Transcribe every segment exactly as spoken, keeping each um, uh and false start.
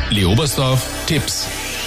Leobersdorf Tipps.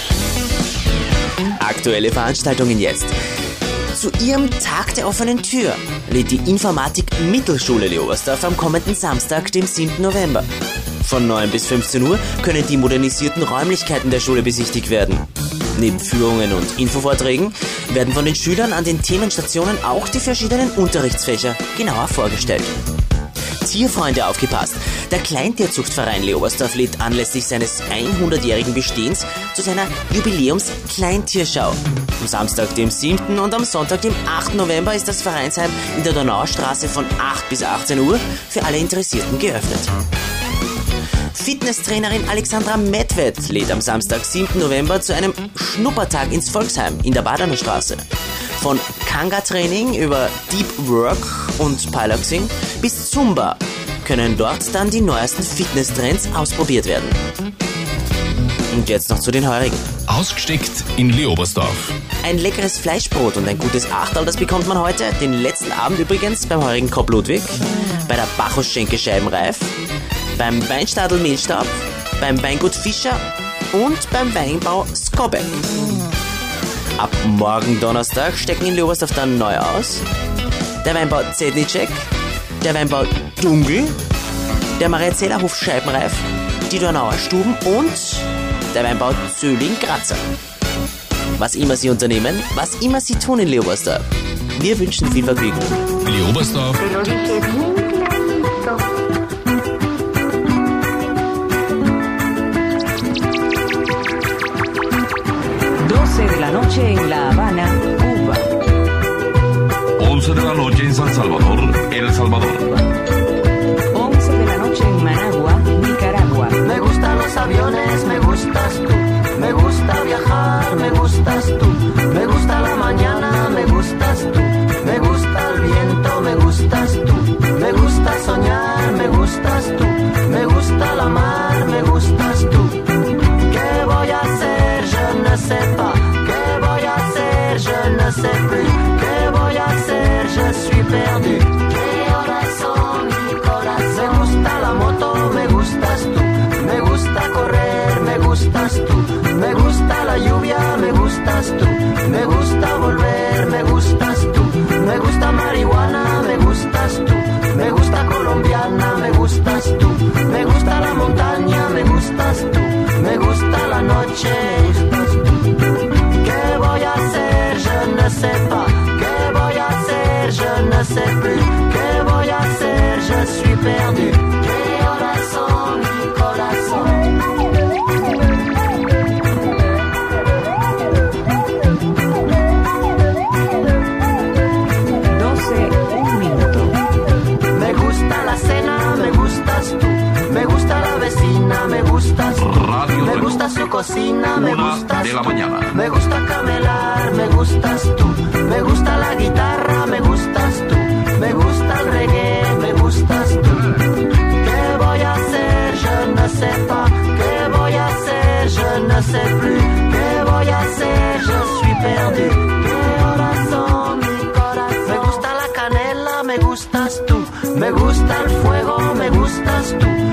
Aktuelle Veranstaltungen jetzt. Zu ihrem Tag der offenen Tür lädt die Informatik-Mittelschule Leobersdorf am kommenden Samstag, dem siebten November. Von neun bis fünfzehn Uhr können die modernisierten Räumlichkeiten der Schule besichtigt werden. Neben Führungen und Infovorträgen werden von den Schülern an den Themenstationen auch die verschiedenen Unterrichtsfächer genauer vorgestellt. Tierfreunde, aufgepasst! Der Kleintierzuchtverein Leobersdorf lädt anlässlich seines hundertjährigen Bestehens zu seiner Jubiläums-Kleintierschau. Am Samstag, dem siebten und am Sonntag, dem achten November ist das Vereinsheim in der Donaustraße von acht bis achtzehn Uhr für alle Interessierten geöffnet. Fitnesstrainerin Alexandra Medved lädt am Samstag, siebten November zu einem Schnuppertag ins Volksheim in der Badener Straße. Von Kanga-Training über Deep Work und Piloxing bis Zumba können dort dann die neuesten Fitnesstrends ausprobiert werden. Und jetzt noch zu den heurigen. Ausgesteckt in Leobersdorf. Ein leckeres Fleischbrot und ein gutes Achterl, das bekommt man heute, den letzten Abend übrigens, beim heurigen Kopp Ludwig, bei der Bacchus-Schenke Scheibenreif, beim Weinstadel Mehlstab, beim Weingut Fischer und beim Weinbau Skobbe. Ab morgen Donnerstag stecken in Leobersdorf dann neu aus der Weinbau Zednicek, der Weinbau Dungl, der Maria-Zähler-Hof Scheibenreif, die Donauer Stuben und der Weinbau Zöhling-Grazer. Was immer Sie unternehmen, was immer Sie tun in Leobersdorf, wir wünschen viel Vergnügen. Leobersdorf. doce de la noche en La Habana, Cuba. once de la noche en San Salvador, El Salvador. once de la noche en Managua, Nicaragua. Me gustan los aviones, me gustas tú. Me gusta viajar, me gustas tú. Me gusta la mañana, me gustas tú. Me gusta el viento, me gustas tú. Me gusta soñar, me gustas tú. Me gusta la mar, me gustas tú. ¿Qué voy a hacer? Je ne sais pas. ¿Qué voy a hacer? Je ne sais plus. ¿Qué voy a hacer? Je suis perdu. ¿Qué horas son, mi corazón? Me gusta la moto, me gustas tú. Me gusta correr, me gustas tú. Me gusta la lluvia, me gustas tú. Me gusta volver, me gustas tú. Me gusta marihuana, me gustas tú. Me gusta colombiana, me gustas tú. Me gusta la montaña, me gustas tú. Me gusta la noche, me gustas tú. ¿Qué voy a hacer? Je ne sais pas. ¿Qué voy a hacer? Je ne sais plus. ¿Qué voy a hacer? Je suis perdu. ¿Qué horas son, mi corazón? doce, un minuto. Me gusta la cena, me gustas tú. Me gusta la vecina, me gustas tú. Radio Me Renault. gusta su cocina, me Una gustas de la tú. mañana. Me gusta camelar, me gustas tú. Me gusta la guitarra, me gustas tú. Me gusta el reggae, me gustas tú. ¿Qué voy a hacer? Je ne sais pas. ¿Qué voy a hacer? Je ne sais plus. ¿Qué voy a hacer? Je suis perdu. ¿Qué horas son, mi corazón? Me gusta la canela, me gustas tú. Me gusta el fuego, me gustas tú.